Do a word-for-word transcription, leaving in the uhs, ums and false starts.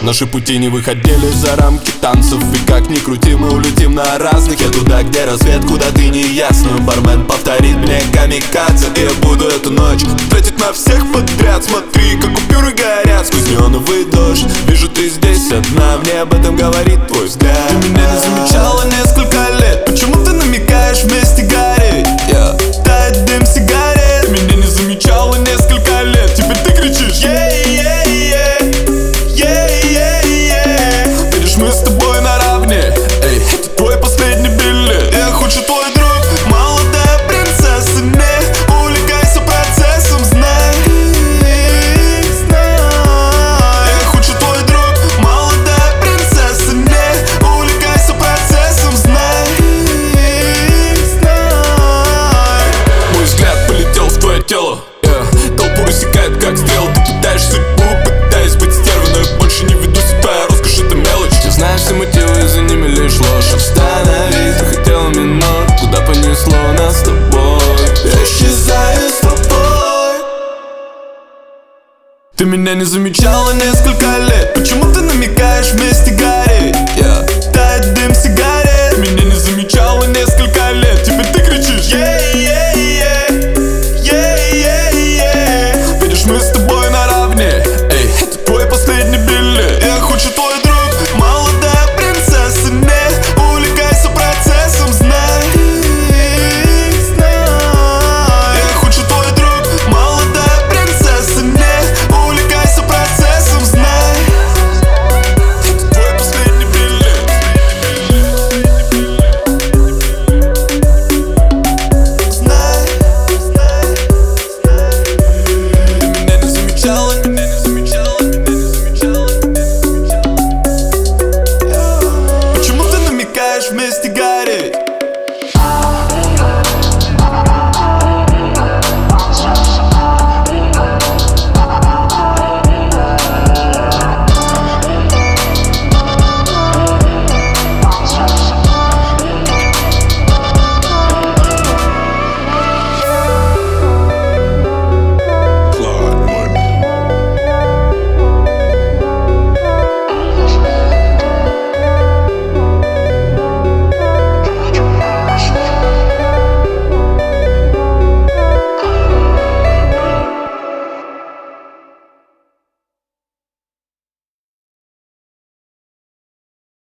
Наши пути не выходили за рамки танцев, и как ни крути, мы улетим на разных. Я туда, где рассвет, куда ты не ясно. Бармен повторит мне камикадзе, и я буду эту ночь тратить на всех подряд. Смотри, как купюры горят сквозь неоновый дождь. Вижу, ты здесь одна, мне об этом говорит твой взгляд. Ты меня не замечала несколько лет, почему ты намекаешь вместе гореть? Yeah. Тает дым сигарет. Ты меня не замечала несколько лет, теперь ты кричишь yeah, yeah, yeah. Yeah, yeah, yeah. Видишь, мы с тобой наравне. Эй, это твой последний билет. Я хочу твой друг, молодая принцесса. Не увлекайся процессом, знай, знай. Я хочу твой друг, молодая принцесса. Не увлекайся процессом, знай, знай. Мой взгляд полетел в твое тело, yeah. Толпу рассекает как стрел. Ты пытаешь судьбу, пытаясь быть стервой, но я больше не веду себя, роскошь это мелочь. Ты знаешь все мотивы, и за ними лишь ложь. Остановись, ты хотела минут, куда понесло нас с тобой. Я исчезаю с тобой. Ты меня не замечала несколько лет, почему ты намекаешь вместе гореть? Yeah.